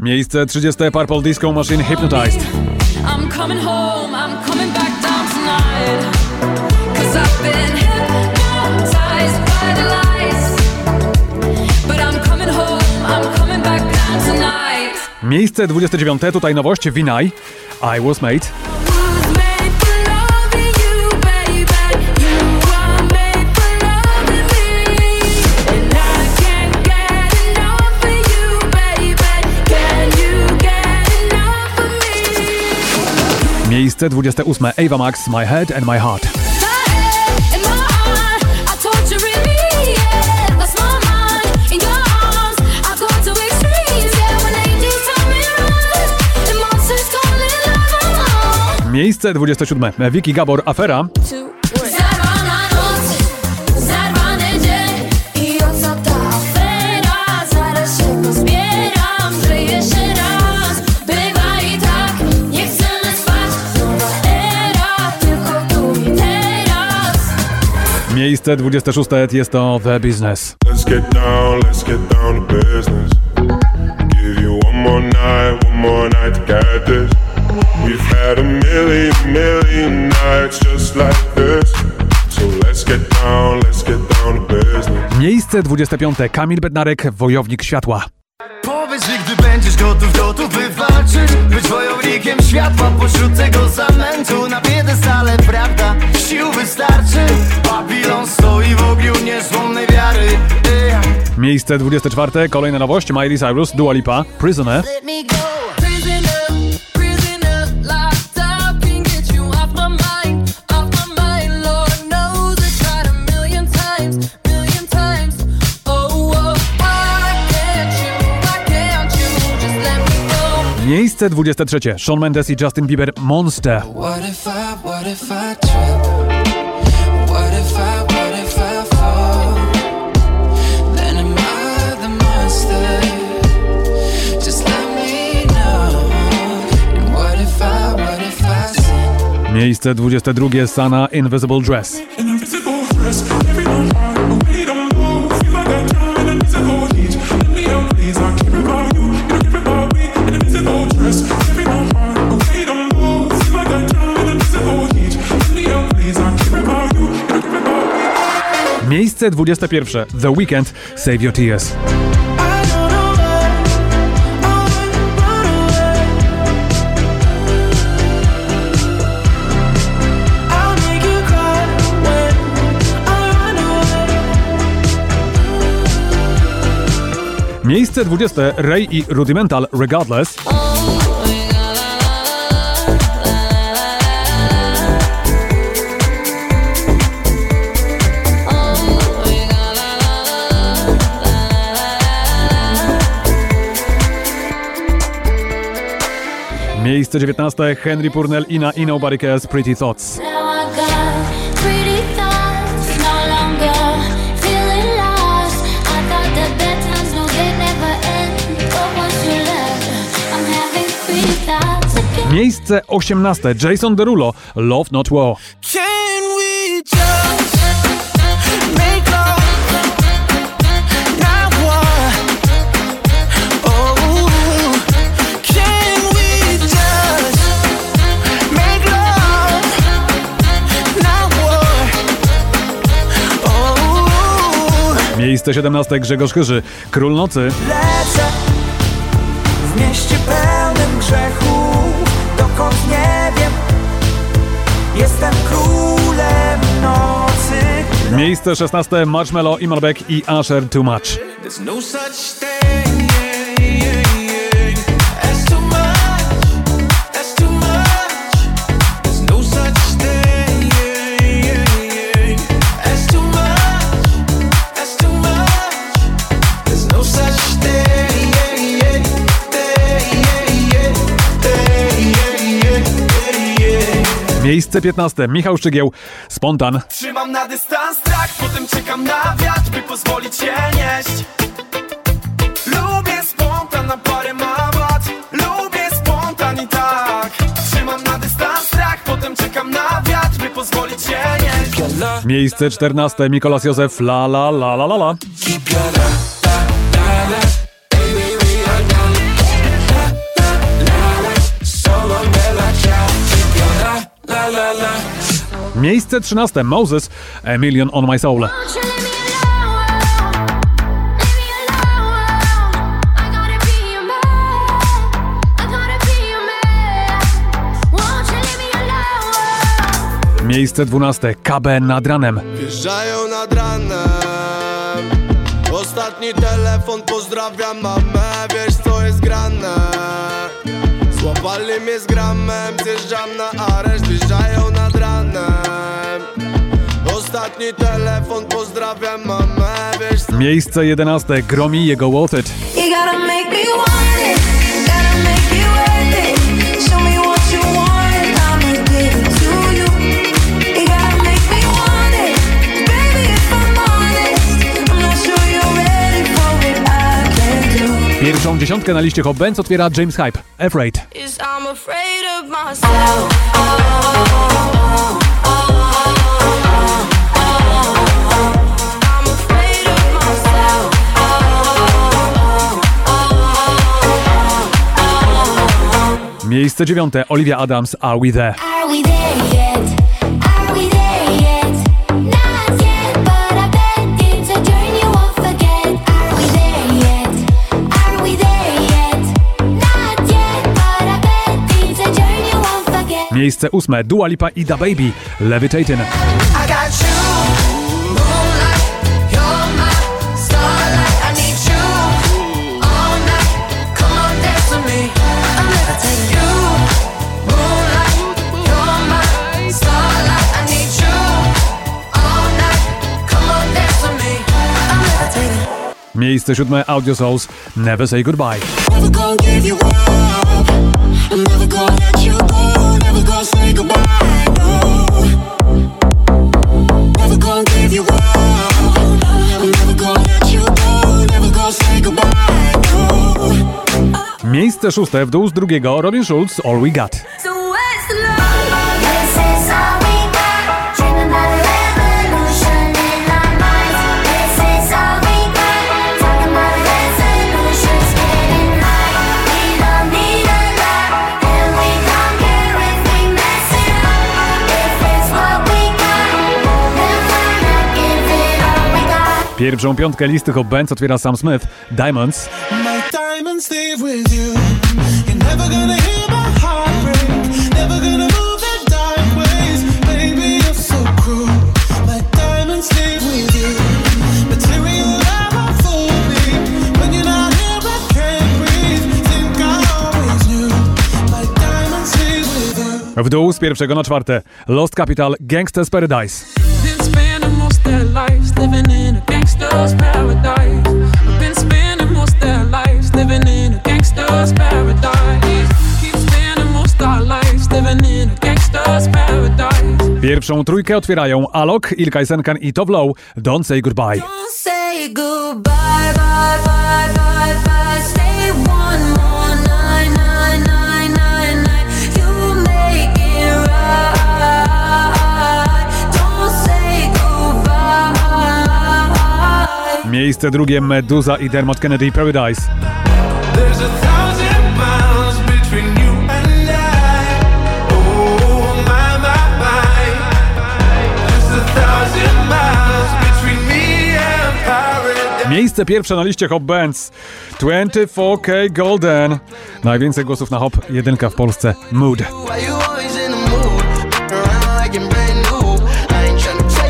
Miejsce 30. Purple Disco Machine Hypnotized. I'm coming home, I'm coming back down tonight. 'Cause I've been hypnotized by the lights. But I'm coming home, I'm coming back down tonight. Miejsce 29. Tutaj nowość. Vinay. I Was Made. Miejsce 28. Ava Max, My Head and My Heart. Miejsce 27. Vicky Gabor, Afera. Miejsce 26. jest to The Business. Let's get down to business. Give you one more night to get this. We've had a million nights just like this. So let's get down to business. Miejsce 25. Kamil Bednarek, Wojownik Światła. Powiedz mi, gdy będziesz gotów wywalczyć, być wojownikiem światła pośród tego zamętu. Na piedestale prawda, sił wystarczy. Babilon stoi w ogniu niezłomnej wiary. Miejsce 24. Kolejna nowość. Miley Cyrus, Dua Lipa, Prisoner. Miejsce 23. Shawn Mendes i Justin Bieber, Monster. Miejsce 22. Sana, Invisible Dress. Miejsce 21. The Weeknd, Save Your Tears. Miejsce 20. Ray i Rudimental, Regardless. Miejsce 19. Henry Purnell, Ina i Nobody Cares, Pretty Thoughts. Miejsce 18. Jason Derulo, Love Not War. Miejsce 17. Grzegorz Chyży, Król Nocy. Lecę w mieście pełnym grzechów, dokąd nie wiem, jestem królem nocy. Miejsce 16. Marshmello, Imanbek i Usher, Too Much. Miejsce 15. Michał Szczygieł, Spontan. Trzymam na dystans strach, potem czekam na wiatr, by pozwolić się nieść. Lubię spontan, na parę ma wad. Lubię spontan i tak. Trzymam na dystans strach, potem czekam na wiatr, by pozwolić się nieść. Miejsce 14. Mikolas Józef, La La La La La La. Miejsce 13. Moses, A Million on My Soul. Miejsce 12. KB Nad ranem. Wjeżdżają nad ranem. Ostatni telefon, pozdrawiam mamę. Wiesz co jest grane. Złapali mnie z gramem. Zjeżdżam na areszt. Wjeżdżają nad ranem. Ostatni telefon, pozdrawiam mamę. Wiesz co... Miejsce 11. Gromi, jego Worth It. You gotta make me want it, gotta make it worth it. Show me what you want, I'ma give it to you. You gotta make me want it, baby, if I'm honest. I'm not sure you're ready for what I can do. Pierwszą dziesiątkę na liście Hot Bands otwiera James Hype, Afraid. Is I'm afraid of myself. Miejsce 9. Olivia Adams, Are We There? Are we there yet? Are we there yet? Not yet, but I bet it's a journey you won't forget. Are we there yet? Are we there yet? Not yet, but I bet it's a journey you won't forget. Miejsce 8. Dua Lipa i DaBaby, Levitating. I got you, moonlight, you're my starlight. I need you all night. Come on, dance with me. I'm levitating. You, moonlight, you're my starlight. I need you all night. Come on, dance with me. I'm levitating. Miejsce 7. Audio Souls, Never Say Goodbye. Never gonna give you up. I'm never gonna let you go. Never gonna say goodbye. No. Never gonna give you up. I'm never gonna let you go. Never gonna say goodbye. No. Miejsce 6. W dół z drugiego Robin Schulz, All We Got. So where's the love? This is all we got. Dreaming about a revolution in our minds. This is all we got. Talking about resolutions, getting high. We don't need a lot, and we don't care if we mess it up. If it's what we got, then why not give it all we got? Pierwszą piątkę listy Hot Bands otwiera Sam Smith, Diamonds. My diamonds stay with you. You're never gonna hear my heart break. Never gonna move the dark ways. Baby, you're so cruel. My diamonds stay with you. Material love for me. When you're not here, I can't breathe. Think I always knew. My diamonds stay with you. W dół z pierwszego na czwarte Lost Capital, Gangsta's Paradise. Been spending most their lives living in a gangster's paradise. I've been spending most their lives living in a gangster's paradise. Keep spending most our lives living in a gangster's paradise. Pierwszą trójkę otwierają Alok, Ilkay Senkan i Tovlow, Don't Say Goodbye. Don't say goodbye, bye, bye, bye, bye. Stay one more night, night, night, night, night. You make it right. Don't say goodbye. Miejsce drugie Meduza i Dermot Kennedy, Paradise. There's 1,000 miles between you and I. Oh, my, my, my. Just 1,000 miles between me and paradise. Miejsce pierwsze na liście Hot Bands, 24K Golden. Najwięcej głosów na Hop, jedynka w Polsce, Mood. Why you always in the mood? Around like you're brand new. I ain't tryna